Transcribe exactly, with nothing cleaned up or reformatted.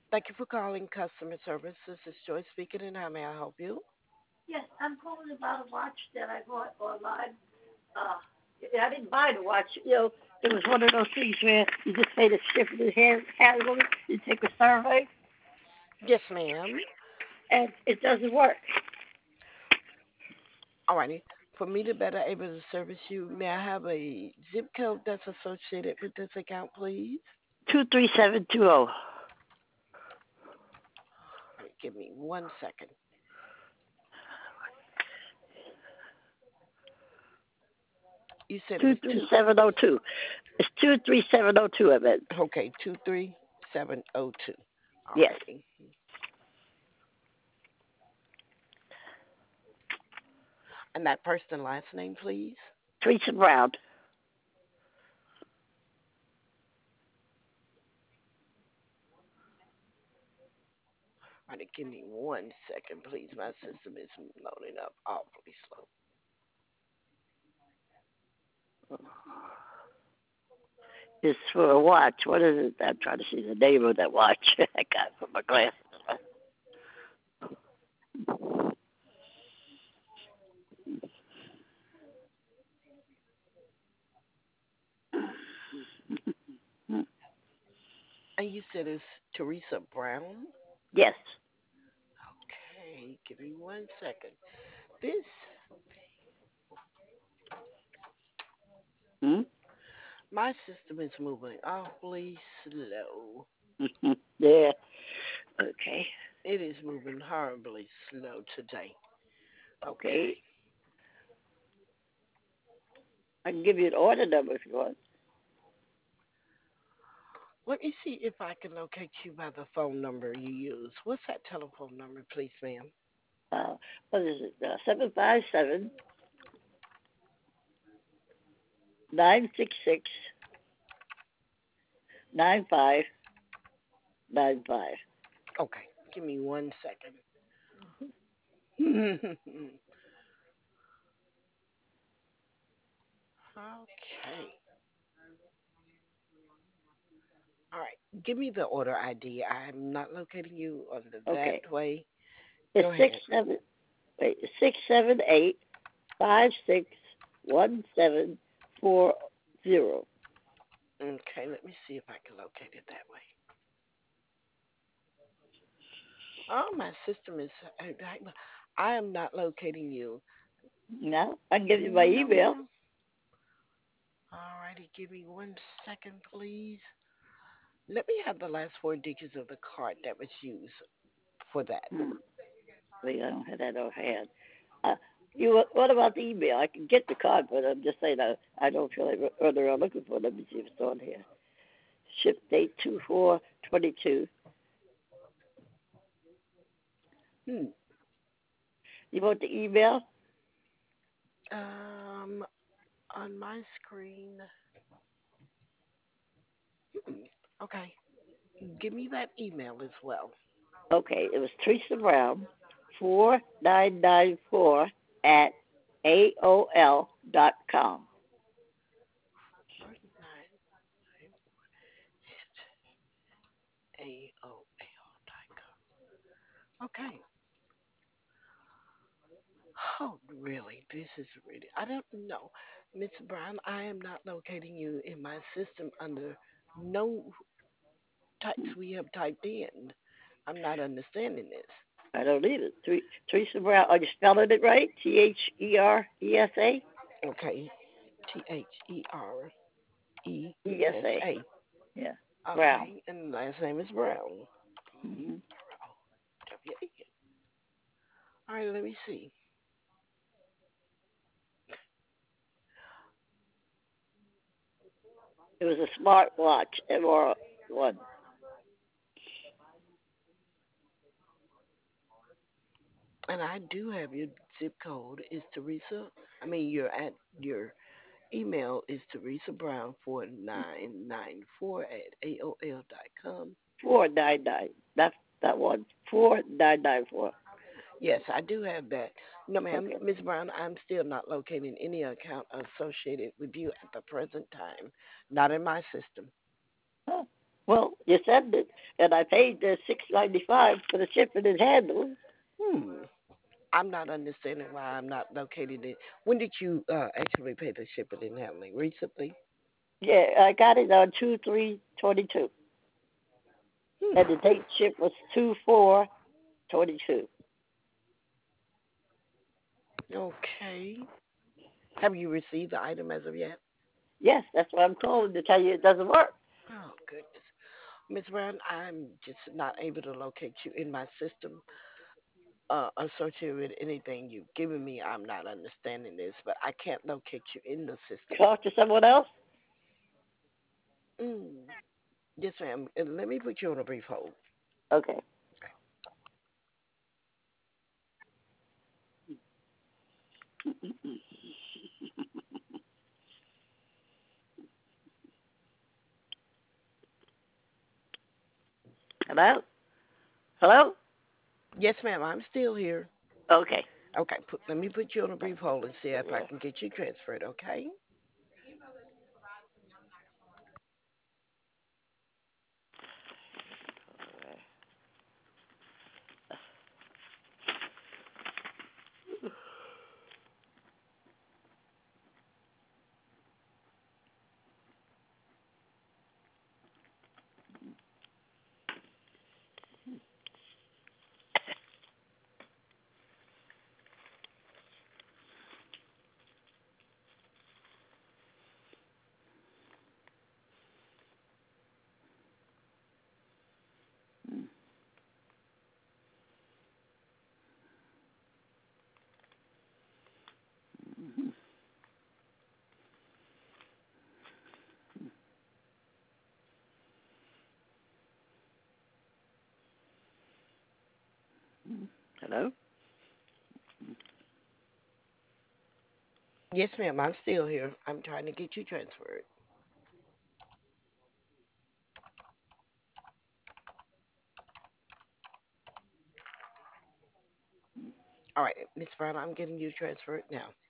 Thank you for calling customer service. This is Joy speaking, and how may I help you? Yes, I'm calling about a watch that I bought online. Uh, I didn't buy the watch. You know, it was one of those things where you just pay the shipping and hand, handle it. You take a survey, Yes, ma'am. and it doesn't work. Alrighty. For me to better able to service you, may I have a zip code that's associated with this account, please? Two three seven two zero. All right, give me one second. You said it Two was three two. seven zero two. It's two three seven zero two. I meant. Okay, two three seven zero two. Yes. Alrighty. And that first and last name, please. Teresa Brown. Alrighty, give me one second, please. My system is loading up awfully slow. It's for a watch. What is it? I'm trying to see the name of that watch. I got it from my glasses. And you said it's Teresa Brown? Yes. Okay, give me one second. This, Hmm? my system is moving awfully slow. Yeah. Okay. It is moving horribly slow today. Okay. Okay, I can give you an order number if you want. let me see if I can locate you by the phone number you use. What's that telephone number, please, ma'am? Uh, what is it? Uh, seven five seven nine six six nine five nine five. Okay, give me one second. Okay, all right. Give me the order I D. I'm not locating you under that Okay. way. It's Go six ahead. seven wait six seven eight five six one seven four zero. Okay, let me see if I can locate it that way. Oh, my system is. I I am not locating you. No, I can give you my No, email. ma'am. Alrighty, give me one second, please. Let me have the last four digits of the card that was used for that. Hmm. Wait, I don't have that offhand. Uh, you what about the email? I can get the card, but I'm just saying I I don't feel like whether I'm looking for it. Let me see if it's on here. Ship date two four twenty two. Hmm. You want the email? Um, on my screen. Hmm. Okay. Give me that email as well. Okay, it was Teresa Brown, four nine nine four at A O L dot com. forty-nine at A O L dot com. Okay. Oh, really? This is really. I don't know. Miss Brown, I am not locating you in my system under no types we have typed in. I'm not understanding this. I don't need it. Ther- Teresa Brown, are you spelling it right? T H E R E S A? Okay. T H E R E E S S A. A. Yeah. Brown. Okay. And the last name is Brown. hmm W A N. All right, let me see. It was a smart watch, M R one. And I do have your zip code. Is Teresa? I mean, your at your email is Teresa Brown four nine nine four at A O L dot com. four nine nine. That's that one. four nine nine four. Yes, I do have that. No, ma'am, Okay. Miss Brown, I'm still not locating any account associated with you at the present time. Not in my system. Huh. Well, you sent it, and I paid the six ninety five for the shipping and handling. Hmm. I'm not understanding why I'm not located in. When did you uh, actually pay the shipping and handling? Recently? Yeah, I got it on two three twenty two, Hmm. and the date ship was two four twenty two. Okay. Have you received the item as of yet? Yes, that's why I'm calling to tell you it doesn't work. Oh, goodness. Miss Brown, I'm just not able to locate you in my system uh, associated with anything you've given me. I'm not understanding this, but I can't locate you in the system. Talk to someone else. Mm. Yes, ma'am. Uh, Let me put you on a brief hold. Okay. Hello. Hello. Yes, ma'am. I'm still here. Okay. Okay, put, let me put you on a brief hold and see if I Yeah. can get you transferred, okay? Hello. Yes, ma'am. I'm still here. I'm trying to get you transferred. All right, Miss Brown, I'm getting you transferred now.